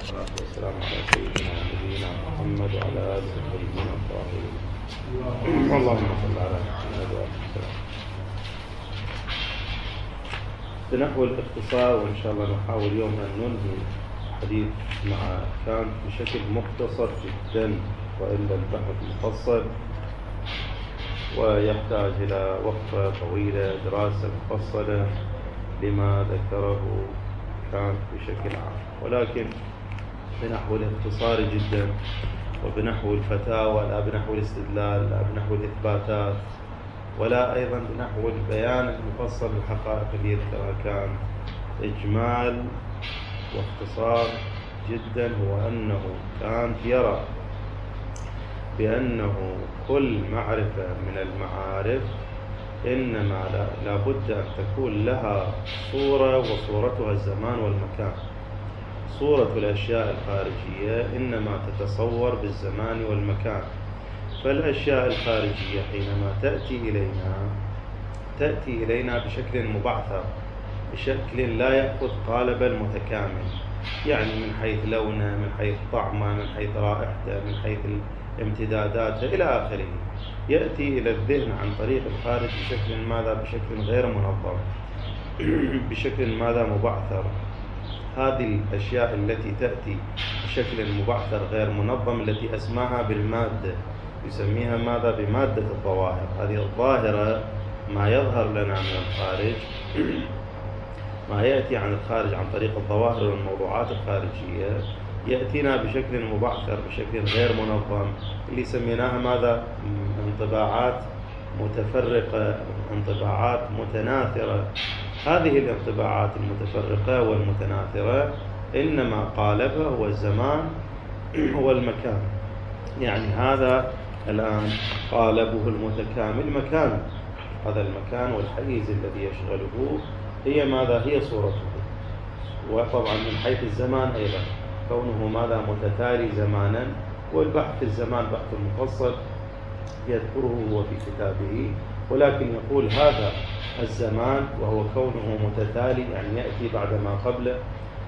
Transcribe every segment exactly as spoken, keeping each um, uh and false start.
والصلاة والسلام على سيدنا ونبينا محمد وعلى آله الطيبين الطاهرين. اللهم صل على محمد وآله وسلم. بنحو الاختصار، وإن شاء الله نحاول اليوم أن ننهي الحديث مع كانت بشكل مختصر جدا، وإلا البحث مفصل ويحتاج إلى وقفة طويلة، دراسة مفصلة لما ذكره كانت بشكل عام، ولكن بنحو الاختصار جدا، وبنحو الفتاوى، لا بنحو الاستدلال، لا بنحو الإثباتات، ولا أيضا بنحو البيان المفصل للحقائق اللي يذكرها كان. إجمال واختصار جدا هو أنه كانت يرى بأنه كل معرفة من المعارف إنما لا بد أن تكون لها صورة، وصورتها الزمان والمكان. صورة الأشياء الخارجية إنما تتصور بالزمان والمكان، فالأشياء الخارجية حينما تأتي إلينا تأتي إلينا بشكل مبعثر، بشكل لا يأخذ قالب المتكامل، يعني من حيث لونه، من حيث طعمه، من حيث رائحته، من حيث امتداداته إلى آخره، يأتي إلى الذهن عن طريق الخارج بشكل ماذا؟ بشكل غير منظم، بشكل ماذا؟ مبعثر. هذه الأشياء التي تأتي بشكل مبعثر غير منظم التي أسماها بالمادة، يسميها ماذا؟ بمادة الظواهر. هذه الظاهرة ما يظهر لنا من الخارج، ما يأتي عن الخارج عن طريق الظواهر والموضوعات الخارجية، يأتينا بشكل مبعثر، بشكل غير منظم، اللي سميناها ماذا؟ انطباعات متفرقة، انطباعات متناثرة. هذه الانطباعات المتفرقة والمتناثرة إنما قالبها هو الزمان هو المكان. يعني هذا الآن قالبه المتكامل مكان، هذا المكان والحيز الذي يشغله هي ماذا؟ هي صورته. وطبعا من حيث الزمان أيضا كونه ماذا؟ متتالي زمانا، والبحث في الزمان بحث مفصل يذكره هو في كتابه، ولكن يقول هذا الزمان وهو كونه متتالي، يعني يأتي بعد ما قبله،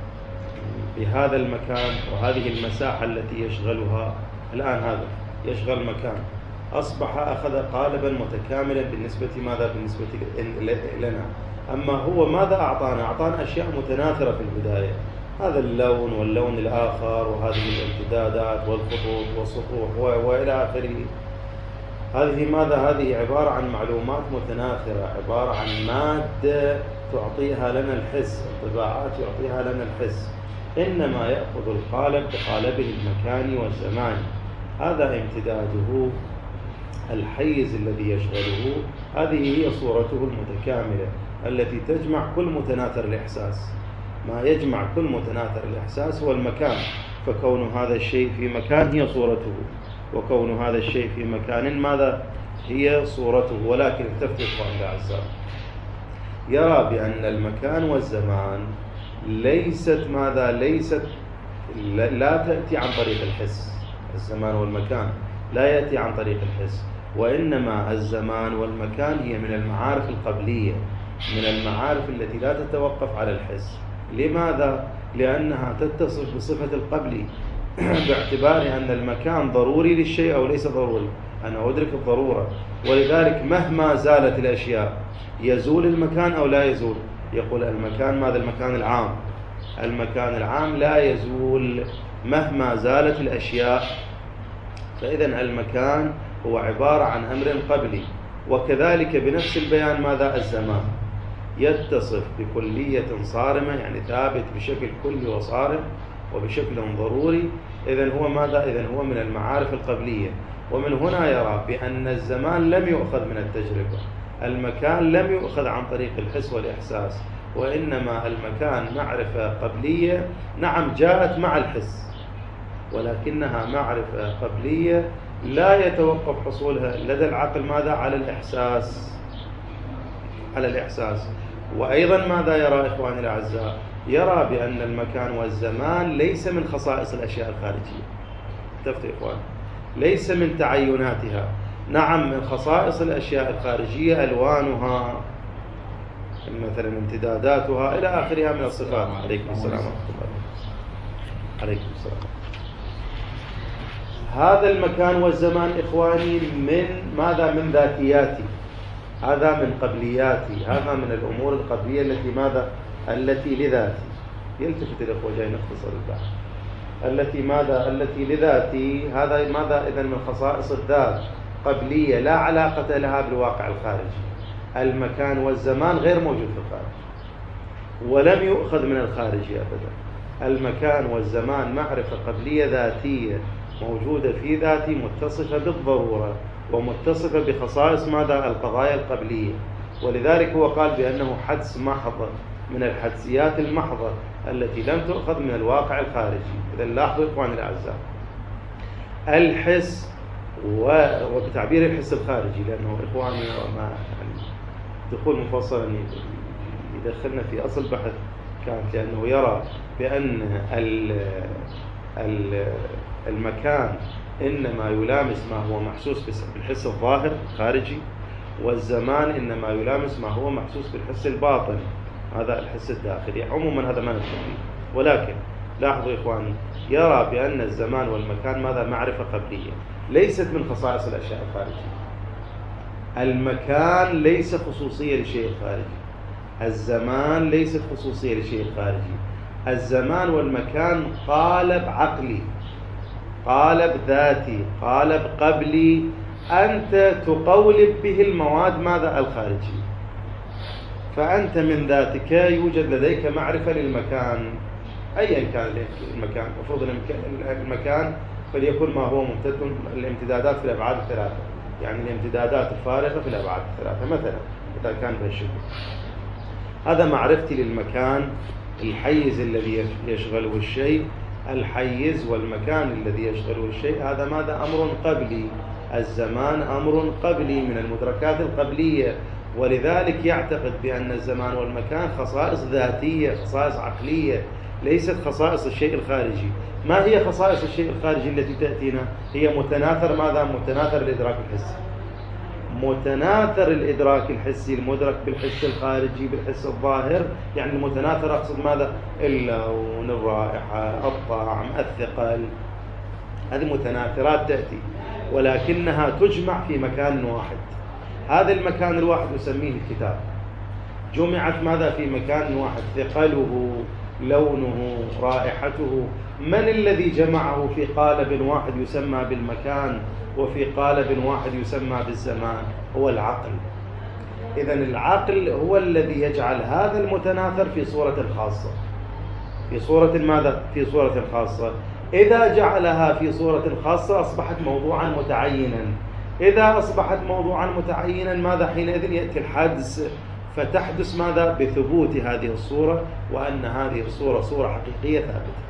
بهذا المكان وهذه المساحة التي يشغلها الآن، هذا يشغل مكان، أصبح أخذ قالبا متكاملا بالنسبة ماذا؟ بالنسبة لنا. أما هو ماذا أعطانا؟ أعطانا أشياء متناثرة في البداية، هذا اللون واللون الآخر، وهذه الامتدادات والخطوط والسطوح وإلى آخره. هذه ماذا؟ هذه عبارة عن معلومات متناثرة، عبارة عن مادة تعطيها لنا الحس، انطباعات يعطيها لنا الحس، إنما يأخذ القالب بقالبه المكاني والزماني. هذا امتداده، الحيز الذي يشغله، هذه هي صورته المتكاملة التي تجمع كل متناثر الإحساس. ما يجمع كل متناثر الإحساس هو المكان، فكون هذا الشيء في مكان هي صورته، وكون هذا الشيء في مكان ماذا؟ هي صورته. ولكن التفتوا إخواني الأعزاء، يرى بأن المكان والزمان ليست ماذا؟ ليست لا تأتي عن طريق الحس. الزمان والمكان لا يأتي عن طريق الحس، وإنما الزمان والمكان هي من المعارف القبلية، من المعارف التي لا تتوقف على الحس. لماذا؟ لأنها تتصف بصفة القبلي، باعتبار أن المكان ضروري للشيء أو ليس ضروري، أنا أدرك الضرورة، ولذلك مهما زالت الأشياء يزول المكان أو لا يزول. يقول المكان ماذا؟ المكان العام، المكان العام لا يزول مهما زالت الأشياء. فإذا المكان هو عبارة عن أمر قبلي. وكذلك بنفس البيان ماذا؟ الزمان يتصف بكلية صارمة، يعني ثابت بشكل كلي وصارم وبشكل ضروري. إذن هو ماذا؟ إذن هو من المعارف القبلية. ومن هنا يرى بأن الزمان لم يؤخذ من التجربة، المكان لم يؤخذ عن طريق الحس والإحساس، وإنما المكان معرفة قبلية، نعم جاءت مع الحس، ولكنها معرفة قبلية لا يتوقف حصولها لدى العقل ماذا؟ على الإحساس، على الإحساس. وأيضا ماذا يرى إخواني الأعزاء؟ يرى بأن المكان والزمان ليس من خصائص الأشياء الخارجية. تفتوا إخواني، ليس من تعيناتها. نعم من خصائص الأشياء الخارجية ألوانها، مثلا امتداداتها إلى آخرها من الصفات. عليكم السلام ورحمة الله. عليكم السلام. هذا المكان والزمان إخواني من ماذا؟ من ذاتياتي، هذا من قبلياتي، هذا من الأمور القبلية التي ماذا؟ التي لذاتي. يلتفت الأخوة جاي نختصر البحث. التي ماذا؟ التي لذاتي، هذا ماذا؟ إذن من خصائص الذات، قبلية لا علاقة لها بالواقع الخارجي. المكان والزمان غير موجود في الخارج ولم يؤخذ من الخارج أبدا. المكان والزمان معرفة قبلية ذاتية موجودة في ذاتي، متصفة بالضرورة ومتصفة بخصائص ماذا؟ القضايا القبلية. ولذلك هو قال بأنه حدس محض من الحدسيات المحضة التي لم تؤخذ من الواقع الخارجي. إذا لاحظوا إخواني الأعزاء، الحس وبتعبير الحس الخارجي، لأنه إخواني ما يعني دخول مفصلا يدخلنا في أصل بحث كانت، لأنه يرى بأن المكان إنما يلامس ما هو محسوس بالحس الظاهر الخارجي، والزمان إنما يلامس ما هو محسوس بالحس الباطن، هذا الحس الداخلي. عموما هذا ما ندخل فيه، ولكن لاحظوا إخواني، يرى بأن الزمان والمكان ماذا؟ معرفة قبلية ليست من خصائص الأشياء الخارجية. المكان ليس خصوصية لشيء خارجي، الزمان ليست خصوصية لشيء خارجي. الزمان والمكان قالب عقلي، قالب ذاتي، قالب قبلي، أنت تقولب به المواد ماذا؟ الخارجية. فأنت من ذاتك يوجد لديك معرفة للمكان أيا كان المكان. مفروض المكان فليكن ما هو ممتد، الامتدادات في الأبعاد الثلاثة، يعني الامتدادات الفارغة في الأبعاد الثلاثة مثلا إذا كان بهالشكل. هذا معرفتي للمكان، الحيز الذي يشغله الشيء، الحيز والمكان الذي يشغله الشيء، هذا ماذا؟ أمر قبلي. الزمان أمر قبلي من المدركات القبلية، ولذلك يعتقد بأن الزمان والمكان خصائص ذاتية، خصائص عقلية، ليست خصائص الشيء الخارجي. ما هي خصائص الشيء الخارجي التي تأتينا؟ هي متناثر ماذا؟ متناثر الإدراك الحسي. متناثر الإدراك الحسي المدرك بالحس الخارجي بالحس الظاهر، يعني المتناثر أقصد ماذا؟ اللون، الرائحة، الطعم، الثقل، هذه متناثرات تأتي، ولكنها تجمع في مكان واحد. هذا المكان الواحد نسميه الكتاب. جمعت ماذا؟ في مكان واحد، ثقله، لونه، رائحته. من الذي جمعه في قالب واحد يسمى بالمكان وفي قالب واحد يسمى بالزمان؟ هو العقل. إذن العقل هو الذي يجعل هذا المتناثر في صورة خاصة، في صورة ماذا؟ في صورة خاصة. إذا جعلها في صورة خاصة أصبحت موضوعا متعينا. إذا أصبحت موضوعا متعينا ماذا؟ حينئذ يأتي الحدس، فتحدث ماذا؟ بثبوت هذه الصورة، وأن هذه الصورة صورة حقيقية ثابتة.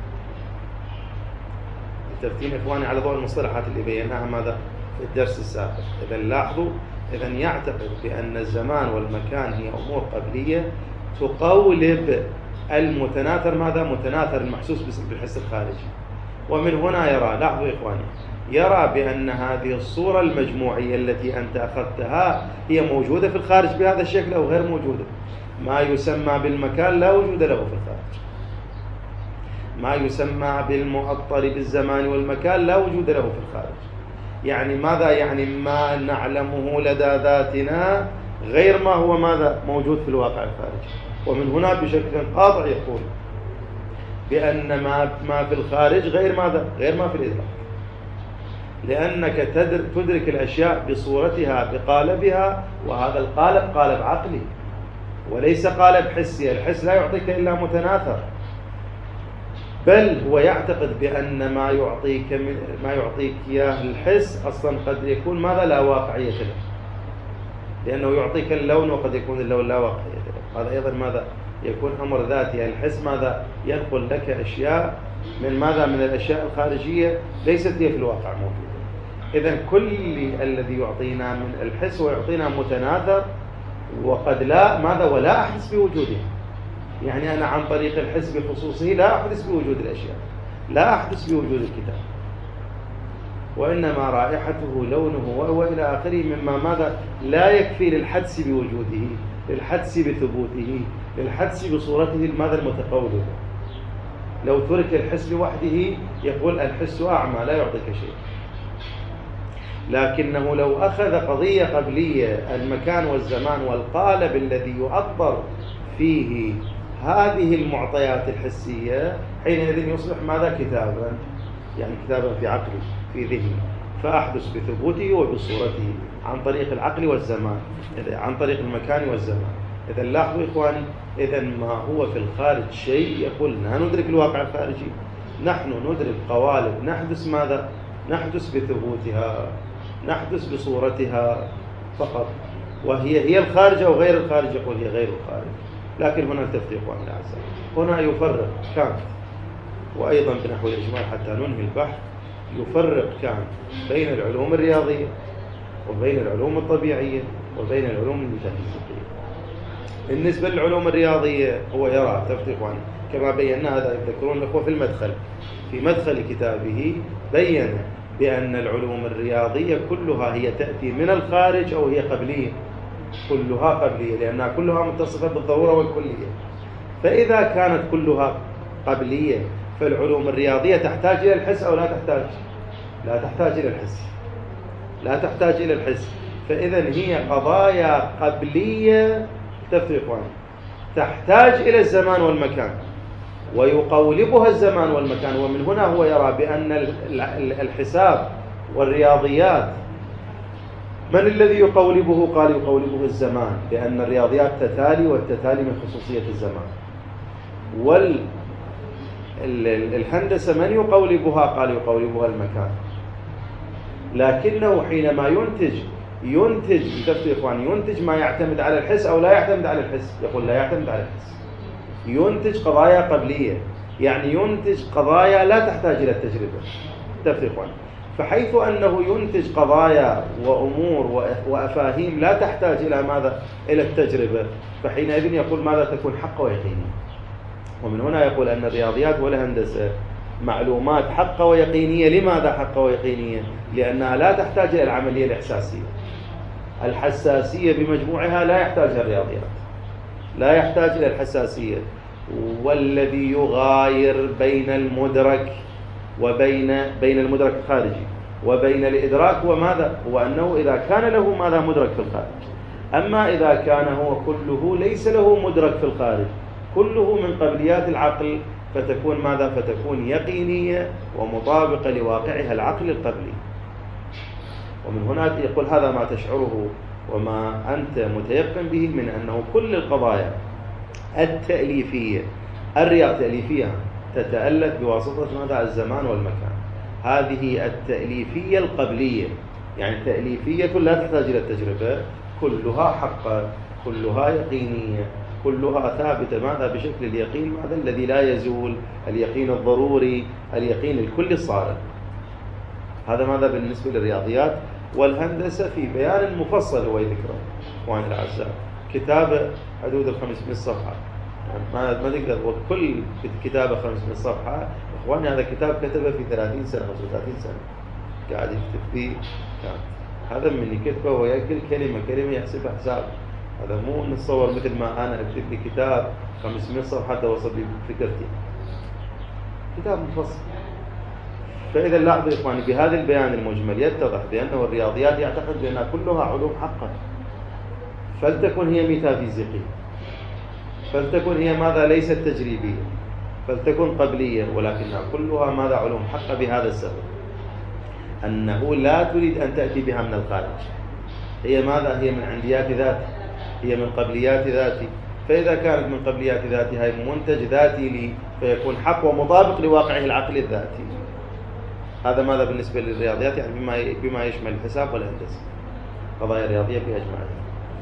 التفتين إخواني على ضوء المصطلحات اللي بيناها ماذا؟ في الدرس السابق. إذا لاحظوا، إذا يعتقد بأن الزمان والمكان هي أمور قبلية تقولب المتناثر ماذا؟ متناثر المحسوس بالحس الخارجي. ومن هنا يرى، لاحظوا إخواني، يرى بأن هذه الصورة المجموعية التي أنت أخذتها هي موجودة في الخارج بهذا الشكل أو غير موجودة. ما يسمى بالمكان لا وجود له في الخارج. ما يسمى بالمؤطر بالزمان والمكان لا وجود له في الخارج. يعني ماذا؟ يعني ما نعلمه لدى ذاتنا غير ما هو ماذا؟ موجود في الواقع الخارجي. ومن هنا بشكل قاطع يقول بأن ما ما في الخارج غير ماذا؟ غير ما في الإدراك، لأنك تدرك الأشياء بصورتها بقالبها، وهذا القالب قالب عقلي وليس قالب حسي. الحس لا يعطيك إلا متناثر، بل هو يعتقد بأن ما يعطيك من ما يعطيك إياه الحس أصلا قد يكون ماذا؟ لا واقعية له، لأنه يعطيك اللون وقد يكون اللون لا واقعية له. هذا أيضا ماذا؟ يكون أمر ذاتي. الحس ماذا؟ ينقل لك أشياء من ماذا؟ من الأشياء الخارجية ليست هي في الواقع موجودة. إذن كل الذي يعطينا من الحس ويعطينا متناثر، وقد لا ماذا؟ ولا أحدث بوجوده. يعني أنا عن طريق الحس بخصوصه لا أحدث بوجود الأشياء، لا أحدث بوجود الكتاب، وإنما رائحته، لونه، وهو إلى آخره مما ماذا؟ لا يكفي للحدس بوجوده، للحدس بثبوته، للحدس بصورته ماذا؟ المتقولة. لو ترك الحس لوحده يقول الحس أعمى لا يعطيك شيء. لكنه لو أخذ قضية قبلية المكان والزمان والقالب الذي يؤطر فيه هذه المعطيات الحسية، حينئذ يصبح ماذا؟ كتابا، يعني كتابا في عقلي في ذهني، فأحدث بثبوته وبصورته عن طريق العقل والزمان، عن طريق المكان والزمان. إذا لاحظوا إخواني، إذا ما هو في الخارج شيء يقول لا ندرك الواقع الخارجي، نحن ندرك قوالب نحدث ماذا؟ نحدث بثبوتها، نحدث بصورتها فقط، وهي هي الخارج أو غير الخارج، يقول هي غير الخارج. لكن هنا التفريق عن الأعزاء، هنا يفرق كانت، وأيضا بنحو الإجمال حتى ننهي البحث، يفرق كانت بين العلوم الرياضية وبين العلوم الطبيعية وبين العلوم الميتافيزيقية. بالنسبة للعلوم الرياضية هو يرى تفريق عنه كما بينا، هذا يذكرون الأخوة في المدخل، في مدخل كتابه بين بأن العلوم الرياضية كلها هي تأتي من الخارج أو هي قبلية، كلها قبلية لأنها كلها متصفة بالضرورة والكلية. فإذا كانت كلها قبلية فالعلوم الرياضية تحتاج إلى الحس أو لا تحتاج؟ لا تحتاج إلى الحس، لا تحتاج إلى الحس. فإذا هي قضايا قبلية تفرق عنه، تحتاج إلى الزمان والمكان ويقولبها الزمان والمكان. ومن هنا هو يرى بأن الحساب والرياضيات من الذي يقولبه؟ قال يقولبه الزمان، لأن الرياضيات تتالي والتتالي من خصوصية الزمان. والهندسة من يقولبها؟ قال يقولبها المكان. لكنه حينما ينتج ينتج يا إخوان ينتج ما يعتمد على الحس أو لا يعتمد على الحس؟ يقول لا يعتمد على الحس، ينتج قضايا قبلية، يعني ينتج قضايا لا تحتاج إلى التجربة. تفرق عنه. فحيث أنه ينتج قضايا وأمور وأفاهيم لا تحتاج إلى ماذا؟ إلى التجربة، فحينئذ يقول ماذا؟ تكون حق ويقينية. ومن هنا يقول أن الرياضيات والهندسة معلومات حق ويقينية. لماذا حق ويقينية؟ لأنها لا تحتاج إلى العملية الإحساسية. الحساسية بمجموعها لا يحتاجها الرياضيات، لا يحتاج إلى الحساسية. والذي يغاير بين المدرك وبين بين المدرك الخارجي وبين الإدراك هو ماذا؟ هو أنه إذا كان له ماذا؟ مدرك في الخارج. أما إذا كان هو كله ليس له مدرك في الخارج، كله من قبليات العقل، فتكون ماذا؟ فتكون يقينية ومطابقة لواقعها العقل القبلي. ومن هنا يقول هذا ما تشعره وما أنت متيقن به من أنه كل القضايا التأليفية الرياضية التأليفية تتألف بواسطة ماذا؟ الزمان والمكان. هذه التأليفية القبلية، يعني تأليفية لا تحتاج إلى التجربة، كلها حقة، كلها يقينية، كلها ثابتة ماذا؟ بشكل اليقين ماذا؟ الذي لا يزول، اليقين الضروري، اليقين الكلي الصارم. هذا ماذا بالنسبة للرياضيات. والهندسة في بيان مفصل هو يذكره اخواني الاعزاء، كتابه حدود ال خمسمائة صفحة، يعني ما ما تقدر وكل كتابه خمسمائة صفحة. اخواني هذا كتاب كتبه في ثلاثين سنة أو ثلاثين سنة قاعد يكتب فيه، هذا من كتبه ويأكل كلمة كلمة يحسبها حساب. هذا مو نتصور مثل ما أنا أكتب لي كتاب خمسمائة صفحة حتى وصل لي فكرتي، كتاب مفصل. فإذا لاحظوا إخواني بهذا البيان المجمل يتضح بأنه الرياضيات يعتقد بأنها كلها علوم حقا، فلتكن هي ميتافيزيقية، فلتكن هي ماذا؟ ليست تجريبية، فلتكن قبلية، ولكنها كلها ماذا؟ علوم حقا. بهذا السبب أنه لا تريد أن تأتي بها من الخارج، هي ماذا؟ هي من عنديات ذاتي، هي من قبليات ذاتي. فإذا كانت من قبليات ذاتي هي منتج ذاتي لي، فيكون حق ومطابق لواقعه العقلي الذاتي. هذا ماذا بالنسبة للرياضيات؟ يعني بما بما يشمل الحساب والهندسة، قضايا رياضية في أجمعها.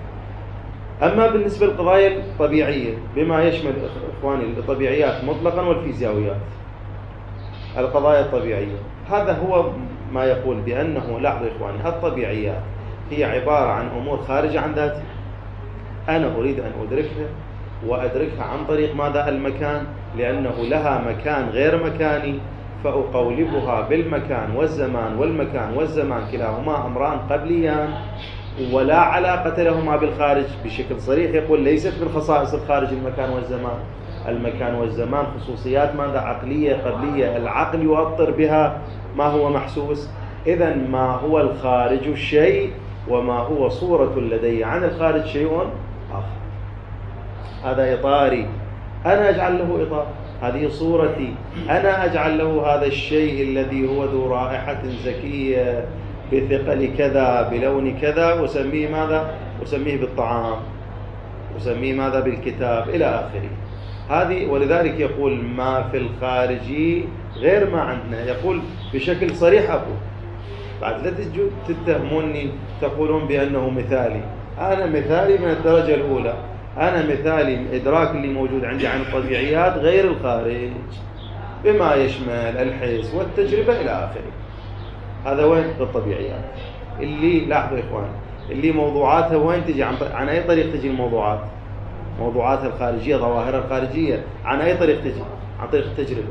أما بالنسبة للقضايا الطبيعية بما يشمل إخواني الطبيعيات مطلقا والفيزيائيات، القضايا الطبيعية هذا هو ما يقول بأنه لاحظوا إخواني الطبيعيات هي عبارة عن أمور خارجة عن ذاتي، أنا أريد أن أدركها وأدركها عن طريق ماذا؟ المكان، لأنه لها مكان غير مكاني، فأقولبها بالمكان والزمان، والمكان والزمان كلاهما أمران قبليان ولا علاقة لهما بالخارج. بشكل صريح يقول ليست من خصائص الخارج المكان والزمان، المكان والزمان خصوصيات ماذا؟ عقلية قبلية، العقل يؤطر بها ما هو محسوس. إذا ما هو الخارج الشيء وما هو صورة لدي عن الخارج شيء آخر. هذا إطاري، أنا أجعل له إطار، هذه صورتي، أنا أجعل له هذا الشيء الذي هو ذو رائحة زكية بثقل كذا بلون كذا، أسميه ماذا؟ أسميه بالطعام، أسميه ماذا؟ بالكتاب، إلى آخره. هذه ولذلك يقول ما في الخارج غير ما عندنا، يقول بشكل صريح. أقول بعد لا تجوا تتهموني تقولون بأنه مثالي، أنا مثالي من الدرجة الأولى، أنا مثالي إدراك اللي موجود عندي عن الطبيعيات غير الخارج بما يشمل الحس والتجربة إلى آخره. هذا وين؟ بالطبيعيات اللي لاحظوا إخوان اللي موضوعاتها وين تجي؟ عن, عن أي طريق تجي الموضوعات؟ موضوعاتها الخارجية، ظواهرها الخارجية عن أي طريق تجي؟ عن طريق التجربة.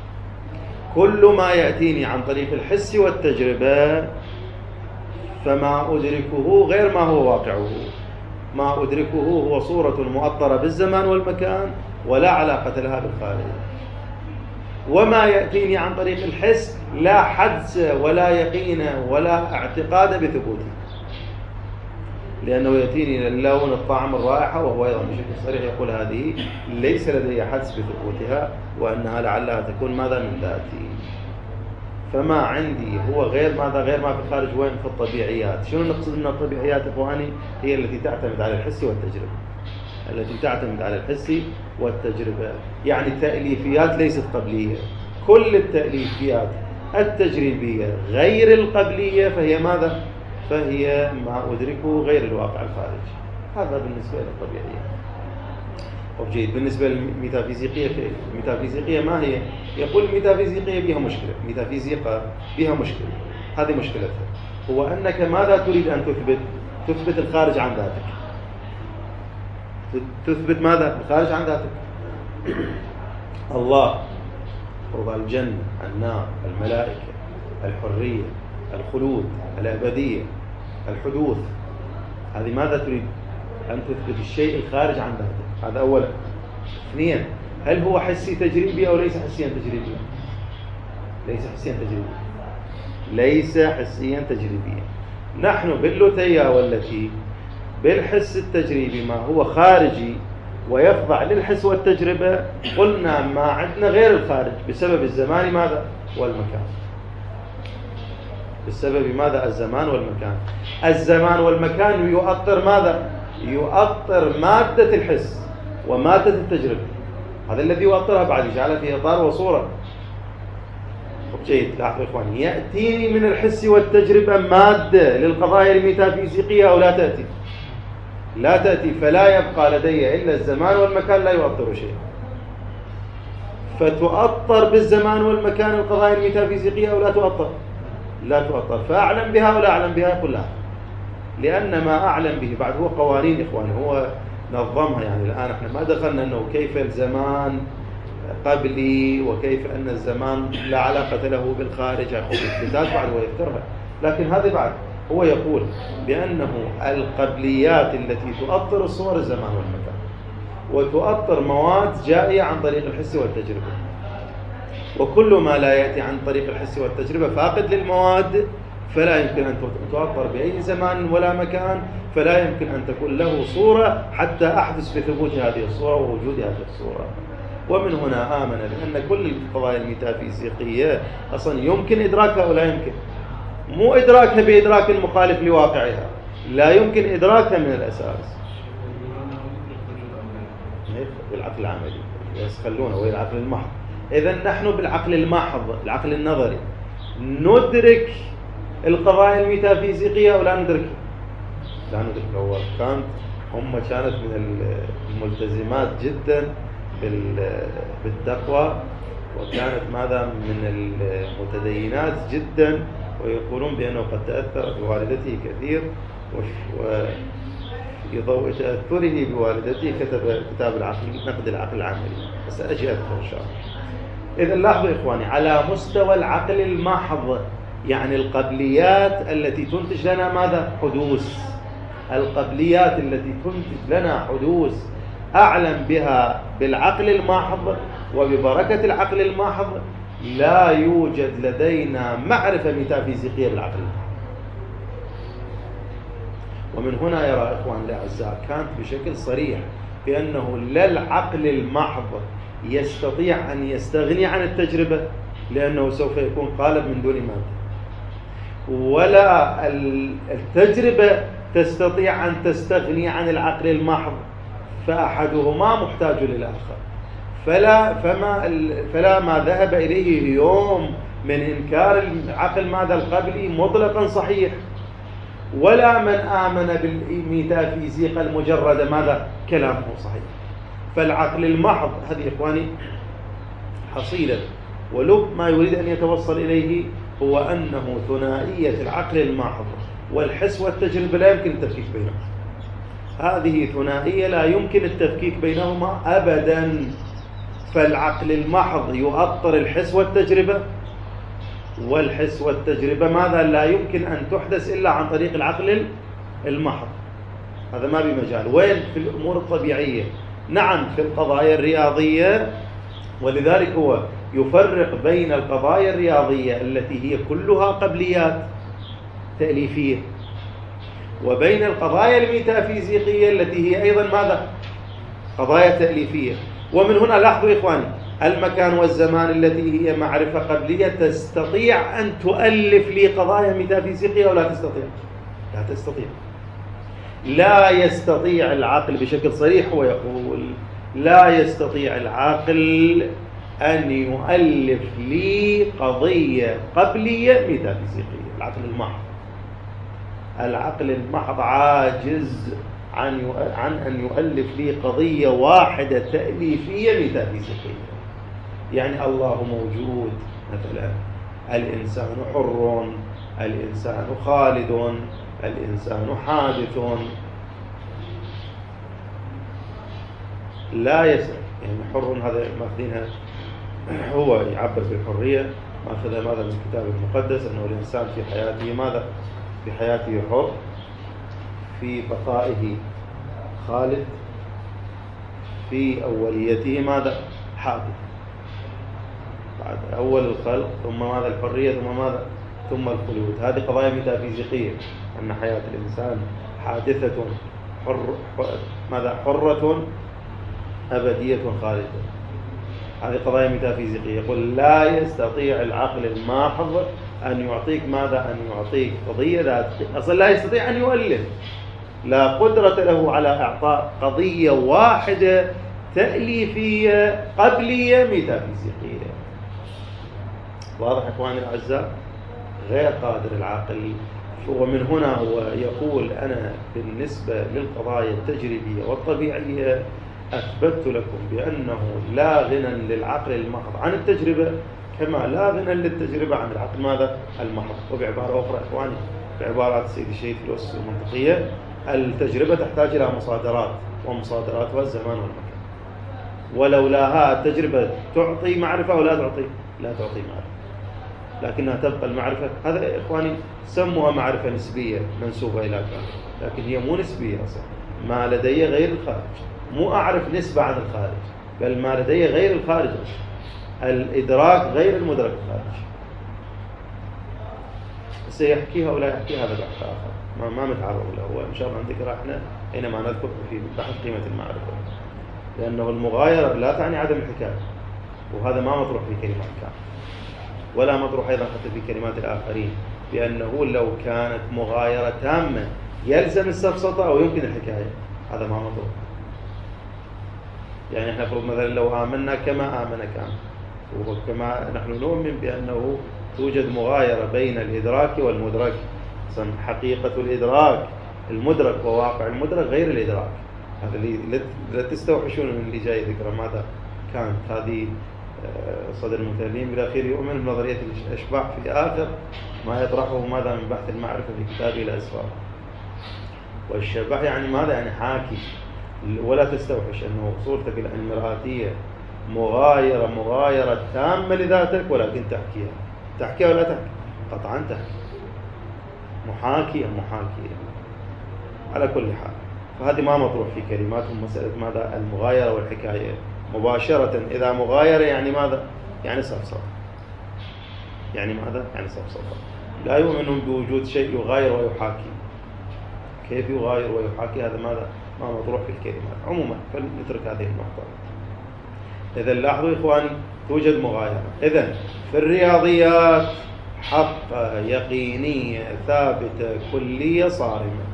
كل ما يأتيني عن طريق الحس والتجربة فما أدركه غير ما هو واقعه. ما أدركه هو صورة مؤطرة بالزمان والمكان ولا علاقة لها بالخارج. وما يأتيني عن طريق الحس لا حدس ولا يقين ولا اعتقاد بثبوته، لأنه يأتيني اللون، الطعم، الرائحة، وهو أيضا بشكل صريح يقول هذه ليس لدي حدس بثبوتها وأنها لعلها تكون ماذا؟ من ذاتي. فما عندي هو غير ماذا؟ غير ما في الخارج. وين؟ في الطبيعيات. شنو نقصد من الطبيعيات إخواني؟ هي التي تعتمد على الحس والتجربة، التي تعتمد على الحس والتجربة. يعني التأليفيات ليست قبلية، كل التأليفيات التجريبية غير القبلية فهي ماذا؟ فهي ما أدركه غير الواقع الخارجي. هذا بالنسبة للطبيعية. جيد. بالنسبة للميتافيزيقية، الميتافيزيقية ما هي؟ يقول الميتافيزيقية بها مشكلة، ميتافيزيقا بها مشكلة. هذه مشكلتها، هو أنك ماذا تريد أن تثبت؟ تثبت الخارج عن ذاتك. تثبت ماذا؟ الخارج عن ذاتك. الله، الجنة، النار، الملائكة، الحرية، الخلود، الأبدية، الحدوث. هذه ماذا تريد؟ أن تثبت الشيء الخارج عن ذاته. هذا أولا. اثنين، هل هو حسي تجريبي أو ليس حسيا تجريبيا؟ ليس حسيا تجريبيا، ليس حسيا تجريبيا. نحن باللوثية والتي بالحس التجريبي ما هو خارجي ويخضع للحس والتجربة، قلنا ما عندنا غير الخارج بسبب الزمان ماذا؟ والمكان. بسبب ماذا؟ الزمان والمكان. الزمان والمكان يؤطر ماذا؟ يؤطر مادة الحس ومادة التجربة. هذا الذي يؤطرها بعد يجعلها في إطار وصورة. جيد. لاحظوا إخواني، يأتيني من الحس والتجربة مادة للقضايا الميتافيزيقية أو لا تأتي؟ لا تأتي. فلا يبقى لدي إلا الزمان والمكان لا يؤطر شيء. فتؤطر بالزمان والمكان القضايا الميتافيزيقية أو لا تؤطر؟ لا تؤطر. فأعلم بها ولا أعلم بها؟ يقول لا، لأن ما أعلم به بعد هو قوانين إخواني، هو نظمها. يعني الآن احنا ما دخلنا أنه كيف الزمان قبلي وكيف أن الزمان لا علاقة له بالخارج، يأخذ إثباتات بعد ويذكرها. لكن هذا بعد هو يقول بأنه القبليات التي تؤطر الصور الزمان والمكان وتؤطر مواد جائية عن طريق الحس والتجربة، وكل ما لا يأتي عن طريق الحس والتجربة فاقد للمواد فلا يمكن أن تؤطر بأي زمان ولا مكان، فلا يمكن أن تكون له صورة حتى أحدث بثبوت هذه الصورة ووجود هذه الصورة. ومن هنا آمن بأن كل القضايا الميتافيزيقية أصلا يمكن إدراكها أو لا يمكن. مو إدراكها بإدراك مخالف لواقعها، لا يمكن إدراكها من الأساس بالعقل العملي، يسخلونه وهي العقل المحض. إذن نحن بالعقل المحض، العقل النظري، ندرك القضايا الميتافيزيقية أو لا ندركها؟ لا ندركها. هو كانت هم كانت من الملتزمات جدا بالتقوى، وكانت ماذا من المتدينات جدا، ويقولون بأنه قد تأثر بوالدته كثير، وفي ضوء تأثره بوالدته كتب كتاب العقل، نقد العقل العملي. بس أجي أذكر إن شاء الله. إذا لاحظوا إخواني، على مستوى العقل المحض، يعني القبليات التي تنتج لنا ماذا؟ حدوث. القبليات التي تنتج لنا حدوث أعلم بها بالعقل الماحظ وببركة العقل الماحظ لا يوجد لدينا معرفة ميتافيزيقية بالعقل الماحظ. ومن هنا يرى إخوان الأعزاء كانت بشكل صريح بأنه لا العقل المحض يستطيع أن يستغني عن التجربة، لأنه سوف يكون قالب من دون مادة، ولا التجربة تستطيع أن تستغني عن العقل المحض، فأحدهما محتاج للآخر. فلا فما فلا ما ذهب إليه يوم من إنكار العقل ماذا القبلي مطلقا صحيح، ولا من آمن بالميتافيزيقا المجردة ماذا كلامه صحيح. فالعقل المحض هذه إخواني حصيلة ولب ما يريد أن يتوصل إليه هو أنه ثنائية العقل المحض والحس والتجربة لا يمكن التفكيك بينهما. هذه ثنائية لا يمكن التفكيك بينهما أبدا. فالعقل المحض يؤطر الحس والتجربة، والحس والتجربة ماذا لا يمكن أن تحدث إلا عن طريق العقل المحض. هذا ما بمجال. وين؟ في الأمور الطبيعية. نعم في القضايا الرياضية، ولذلك هو يفرق بين القضايا الرياضية التي هي كلها قبليات تأليفية، وبين القضايا الميتافيزيقية التي هي أيضا ماذا قضايا تأليفية. ومن هنا لاحظوا إخواني المكان والزمان التي هي معرفة قبلية تستطيع أن تؤلف لي قضايا ميتافيزيقية ولا تستطيع؟ لا تستطيع. لا يستطيع العقل بشكل صريح، هو يقول لا يستطيع العقل أن يؤلف لي قضية قبلية ميتافيزيقية. العقل المحض العقل المحض عاجز عن عن أن يؤلف لي قضية واحدة تأليفية ميتافيزيقية. يعني الله موجود مثلا، الإنسان حر، الإنسان خالد، الإنسان حادث. لا يسأل يعني حر، هذا ماخذينها هو يعبر بالحرية، ماخذها ماذا من الكتاب المقدس، أنه الإنسان في حياته ماذا في حياته حر، في بقائه خالد، في أوليته ماذا حادث. بعد أول الخلق ثم ماذا الحرية ثم ماذا ثم الخلود. هذه قضايا ميتافيزيقية، أن حياة الإنسان حادثة حر ماذا حرة أبدية خالدة. هذه قضايا ميتافيزيقية. يقول لا يستطيع العقل الماحض أن يعطيك ماذا أن يعطيك قضية ذات أصلا لا يستطيع أن يؤلف، لا قدرة له على إعطاء قضية واحدة تأليفية قبلية ميتافيزيقية. واضح إخواني الأعزاء؟ غير قادر العقل. ومن هنا هو يقول أنا بالنسبة للقضايا التجريبية والطبيعية أثبت لكم بأنه لا غنى للعقل المحض عن التجربة، كما لا غنى للتجربة عن العقل ماذا المحض. وبعبارة أخرى إخواني بعبارات السيد الشهيد في الأسس المنطقية، التجربة تحتاج إلى مصادرات، ومصادراتها الزمان والمكان. ولولاها التجربة تعطي معرفة ولا تعطي لا تعطي معرفة، لكنها تبقى المعرفة. هذا إخواني سموها معرفة نسبية منسوبة إلى كان، لكن هي مو نسبية أصلا. ما لدي غير الخارج، مو أعرف نسبة عن الخارج، بل ما لدي غير الخارج. الإدراك غير المدرك الخارج. سيحكيها ولا يحكيها هذا بحث آخر ما ما متعرض له، إن شاء الله نذكر احنا حينما نذكر في بحث قيمة المعرفة، لأنه المغايرة لا تعني عدم الحكاية، وهذا ما مطروح في كلمات كان، ولا مطروح أيضا حتى في كلمات الآخرين، لأنه لو كانت مغايرة تامة يلزم السفسطة أو يمكن الحكاية، هذا ما مطروح. يعني احنا نفرض مثلا لو آمنا كما آمن كان، وكما نحن نؤمن بأنه توجد مغايرة بين الإدراك والمدرك. حقيقة الإدراك المدرك وواقع المدرك غير الإدراك. هذا اللي لا تستوحشون من اللي جاي ذكره ماذا كانت هذه صدر المتكلم بالأخير يؤمن بنظرية الأشباح في آخر ما يطرحه ماذا من بحث المعرفة في كتابه الأسفار. والشبح يعني ماذا؟ يعني حاكي، ولا تستوحش أنه صورتك المرآتية مغايرة مغايرة تامة لذاتك، ولكن تحكيها تحكيها ولا تحكي قطعا تحكي محاكية محاكية على كل حال. فهذه ما مطروح في كلماتهم مسألة ماذا المغايرة والحكاية مباشرة. إذا مغايرة يعني ماذا؟ يعني سفسطة. يعني ماذا؟ يعني سفسطة. لا يؤمنون بوجود شيء يغاير ويحاكي. كيف يغاير ويحاكي؟ هذا ماذا؟ ما مطروح في الكلمات عموما. فلنترك هذه النقطة. إذا لاحظوا إخواني توجد مغايرة. إذن في الرياضيات حقة يقينية ثابتة كلية صارمة.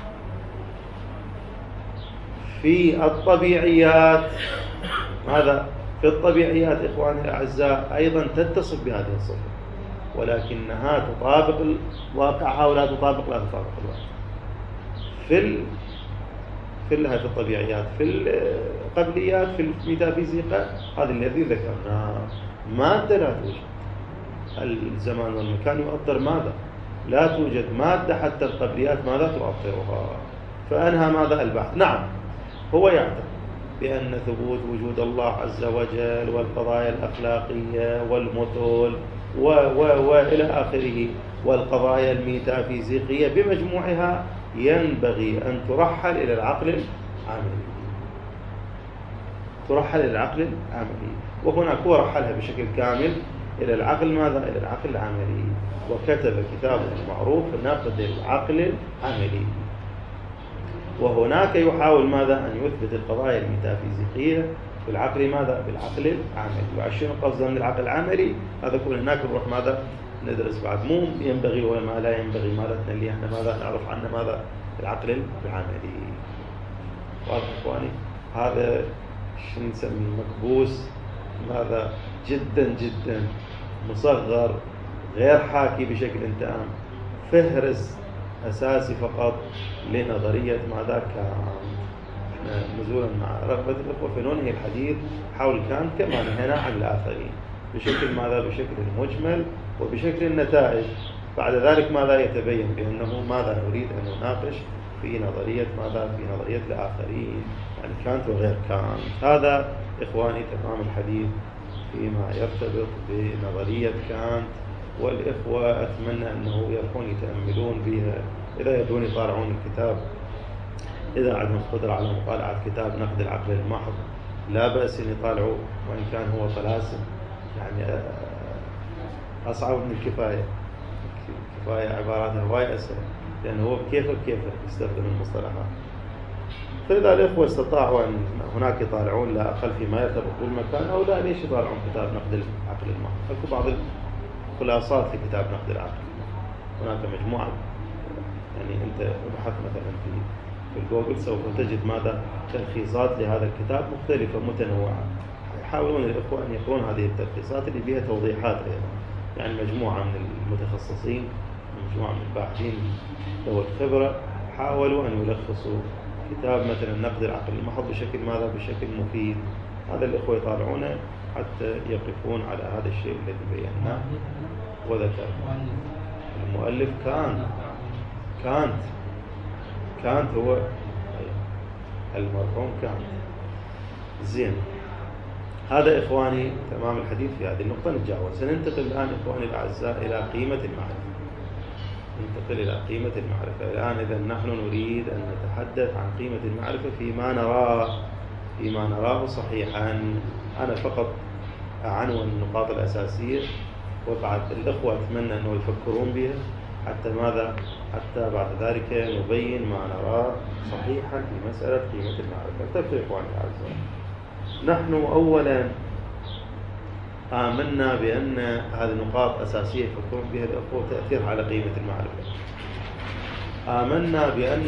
في الطبيعيات ماذا؟ في الطبيعيات إخواني الأعزاء أيضا تتصف بهذه الصفة، ولكنها تطابق الواقع ولا تطابق لا تطابق الواقع. في ال... في ال... في الطبيعيات، في القبليات، في الميتافيزيقا، هذا الذي ذكرناه مادة لا توجد. الزمان والمكان يؤطر ماذا؟ لا توجد مادة حتى القبليات ماذا تؤطرها. فأنهى ماذا البحث. نعم هو يعتقد بأن ثبوت وجود الله عز وجل والقضايا الأخلاقية والمثل و و وإلى آخره والقضايا الميتافيزيقية بمجموعها ينبغي أن ترحل إلى العقل العملي. ترحل إلى العقل العملي، وهناك هو رحلها بشكل كامل إلى العقل ماذا؟ إلى العقل العملي، وكتب كتابه المعروف نقد العقل العملي. وهناك يحاول ماذا؟ أن يثبت القضايا الميتافيزيقية بالعقل ماذا؟ بالعقل العملي. وعشان قصده من العقل العملي هذا كله هناك نروح ماذا؟ ندرس بعد. مو ينبغي وما لا ينبغي ماذا نلي احنا ماذا نعرف عنه ماذا؟ العقل العملي. واضح إخواني؟ هذا شو نسميه مكبوس ماذا؟ جدا جدا مصغر غير حاكي بشكل تام، فهرس أساسي فقط لنظرية ماذا؟ كانت. نزولا مع رغبة الأخوة في ننهي الحديث حول كانت كما نهينا عن الآخرين بشكل ماذا؟ بشكل مجمل وبشكل النتائج. بعد ذلك ماذا؟ يتبين بأنه ماذا نريد أن نناقش في نظرية ماذا؟ في نظرية الآخرين، يعني كانت وغير كانت. هذا إخواني تمام الحديث فيما يرتبط بنظرية كانت. والإخوة أتمنى أنه يروحون يتأملون بها، إذا يبون يطالعون الكتاب، إذا عندهم قدرة على مطالعة كتاب نقد العقل المحض لا بأس أن يطالعوا، وإن كان هو طلاسم يعني أصعب من الكفاية. الكفاية عباراتها هواي أسهل، لأنه هو بكيفه بكيفه يستخدم المصطلحات. فإذا الإخوة استطاعوا أن هناك يطالعون لا أقل فيما يرتبط بالمكان، أو لا ليش يطالعون كتاب نقد العقل المحض. أكو بعض الخلاصات في كتاب نقد العقل. هناك مجموعة يعني أنت ابحث مثلا في في الجوجل سوف تجد ماذا؟ تلخيصات لهذا الكتاب مختلفة متنوعة. يحاولون الإخوة أن يقرون هذه التلخيصات اللي فيها توضيحات أيضا. يعني مجموعة من المتخصصين، مجموعة من الباحثين ذوي الخبرة حاولوا أن يلخصوا كتاب مثلا نقد العقل المحض بشكل ماذا؟ بشكل مفيد. هذا الإخوة يطالعونه حتى يقفون على هذا الشيء الذي بيناه وذكر. المؤلف كانت كانت كانت هو المرحوم كانت. زين، هذا إخواني تمام الحديث في هذه النقطة. نتجاوز، سننتقل الآن إخواني الأعزاء إلى قيمة المعرفة. ننتقل إلى قيمة المعرفة الآن. إذا نحن نريد أن نتحدث عن قيمة المعرفة فيما نراه فيما نراه صحيحا. أنا فقط أعنون النقاط الأساسية، وبعد الإخوة أتمنى أنه يفكرون بها حتى ماذا؟ حتى بعد ذلك نبين ما نراه صحيحا في مسألة قيمة المعرفة. طيب إخواني الأعزاء، نحن أولا آمنا بأن هذه النقاط أساسية يفكرون بها الأخوة تأثير على قيمة المعرفة. آمنا بأن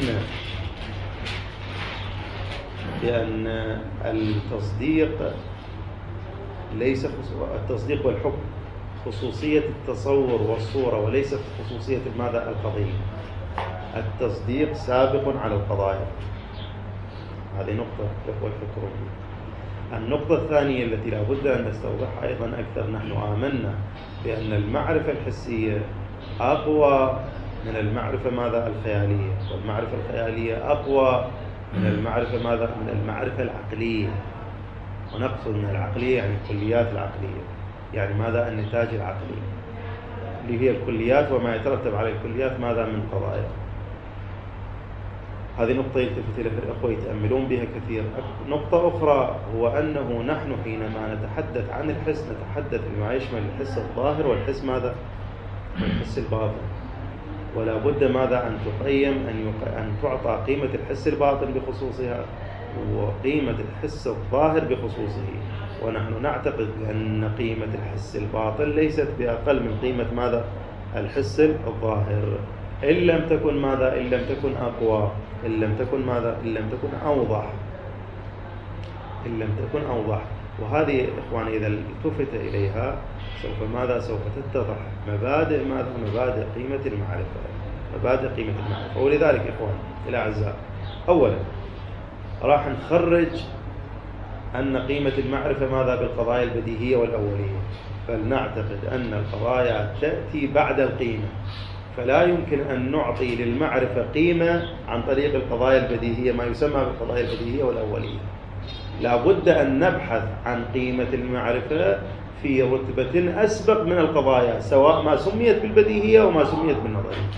بأن التصديق ليس التصديق والحكم خصوصية التصور والصورة، وليست خصوصية ماذا؟ القضية. التصديق سابق على القضايا. هذه نقطة الأخوة يفكرون بها. النقطة الثانية التي لا بد أن نستوضحها أيضا أكثر، نحن آمنا بأن المعرفة الحسية أقوى من المعرفة ماذا؟ الخيالية، والمعرفة الخيالية أقوى من المعرفة ماذا؟ من المعرفة العقلية. ونقصد من العقلية يعني الكليات العقلية، يعني ماذا؟ النتاج العقلي اللي هي الكليات وما يترتب على الكليات ماذا؟ من قضايا. هذه نقطة يلتفت إليها الأخوة يتأملون بها كثير. نقطة أخرى هو أنه نحن حينما نتحدث عن الحس نتحدث بما يشمل الحس الظاهر والحس ماذا؟ الحس الباطن. ولا بد ماذا أن تقيم أن, يق... أن تعطى قيمة الحس الباطن بخصوصها وقيمة الحس الظاهر بخصوصه. ونحن نعتقد أن قيمة الحس الباطن ليست بأقل من قيمة ماذا؟ الحس الظاهر، إن لم تكن ماذا؟ إن لم تكن أقوى، إن لم تكن ماذا؟ إن لم تكن أوضح، إن لم تكن أوضح. وهذه إخواني إذا التفت إليها سوف ماذا؟ سوف تتضح مبادئ ماذا؟ مبادئ قيمة المعرفة، مبادئ قيمة المعرفة. ولذلك إخواني الأعزاء، أولا راح نخرج أن قيمة المعرفة ماذا؟ بالقضايا البديهية والأولية. فلنعتقد أن القضايا تأتي بعد القيمة، فلا يمكن أن نعطي للمعرفة قيمة عن طريق القضايا البديهية، ما يسمى بالقضايا البديهية والأولية. لا بد أن نبحث عن قيمة المعرفة في رتبة أسبق من القضايا، سواء ما سميت بالبديهية وما سميت بالنظرية.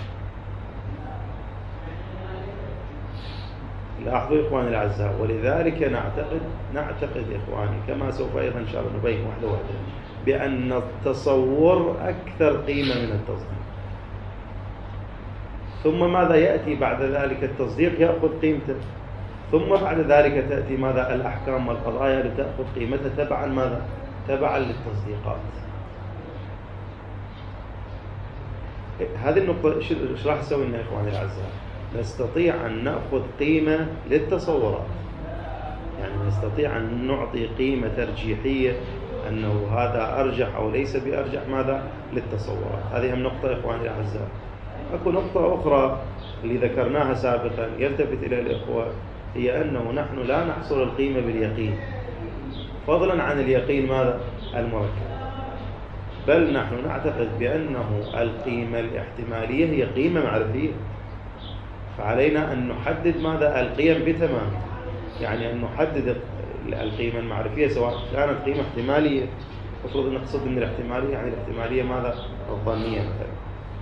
لاحظوا إخواني الأعزاء، ولذلك نعتقد نعتقد إخواني كما سوف أيضا إن شاء الله نبين واحدة واحدة بأن التصور أكثر قيمة من التصديق. ثم ماذا يأتي بعد ذلك؟ التصديق يأخذ قيمته، ثم بعد ذلك تأتي ماذا؟ الأحكام والقضايا لتأخذ قيمتها تبعا ماذا؟ تبعا للتصديقات. هذه النقطة ايش راح نسوي لنا إخواني الأعزاء؟ نستطيع أن نأخذ قيمة للتصورات، يعني نستطيع أن نعطي قيمة ترجيحية أنه هذا أرجح أو ليس بأرجح ماذا؟ للتصورات. هذه هم نقطة إخواني الأعزاء. أكو نقطة أخرى اللي ذكرناها سابقا يلتفت إلى الإخوة، هي أنه نحن لا نحصر القيمة باليقين فضلا عن اليقين ماذا؟ المركب، بل نحن نعتقد بأنه القيمة الاحتمالية هي قيمة معرفية. فعلينا أن نحدد ماذا؟ القيم بتمام، يعني أن نحدد القيمة المعرفية سواء كانت قيمة احتمالية، أفرض أن نقصد من الاحتمالية يعني الاحتمالية ماذا؟ الظنية مثلا،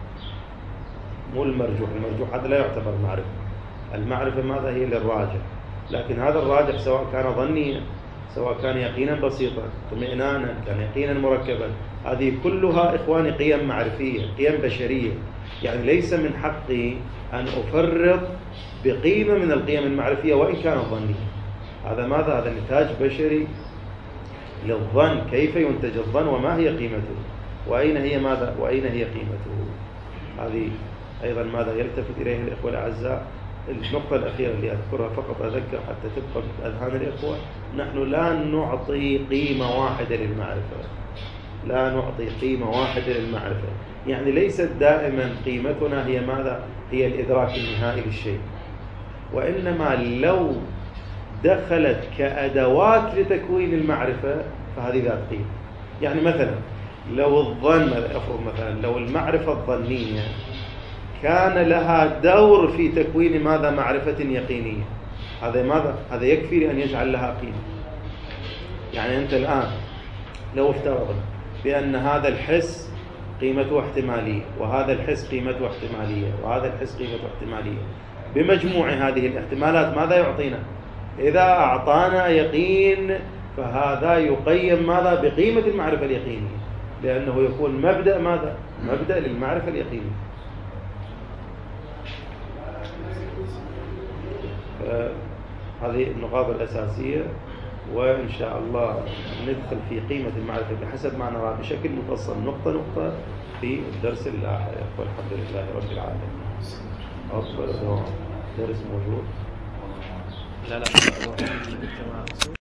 مو المرجوح. المرجوح هذا لا يعتبر معرفة. المعرفة ماذا؟ هي للراجح، لكن هذا الراجح سواء كان ظنيا، سواء كان يقينا بسيطا، اطمئنانا، كان يقينا مركبا، هذه كلها إخواني قيم معرفية، قيم بشرية. يعني ليس من حقي أن أفرط بقيمة من القيم المعرفية وإن كانت ظنية. هذا ماذا؟ هذا نتاج بشري للظن، كيف ينتج الظن وما هي قيمته وأين هي ماذا؟ وأين هي قيمته. هذه أيضا ماذا يلتفت إليه الإخوة الأعزاء. النقطة الأخيرة اللي أذكرها فقط أذكر حتى تبقى في أذهان الإخوة، نحن لا نعطي قيمة واحدة للمعرفة، لا نعطي قيمة واحدة للمعرفة. يعني ليست دائما قيمتنا هي ماذا؟ هي الإدراك النهائي للشيء، وإنما لو دخلت كأدوات لتكوين المعرفة فهذه ذات قيمة. يعني مثلا لو الظن، أفرض مثلا لو المعرفة الظنية كان لها دور في تكوين ماذا؟ معرفة يقينية، هذا ماذا؟ هذا يكفي لأن يجعل لها قيمة. يعني أنت الآن لو افترضنا بأن هذا الحس قيمته احتمالية، وهذا الحس قيمته احتمالية، وهذا الحس قيمته احتمالية، بمجموع هذه الاحتمالات ماذا يعطينا؟ إذا أعطانا يقين فهذا يقيم ماذا؟ بقيمة المعرفة اليقينية، لأنه يكون مبدأ ماذا؟ مبدأ للمعرفة اليقينية. هذه النقاط الأساسية، وإن شاء الله ندخل في قيمة المعرفة بحسب ما نرى بشكل مفصل نقطة نقطة في الدرس اللاحق. والحمد لله رب العالمين. أفضل درس موجود. لا لا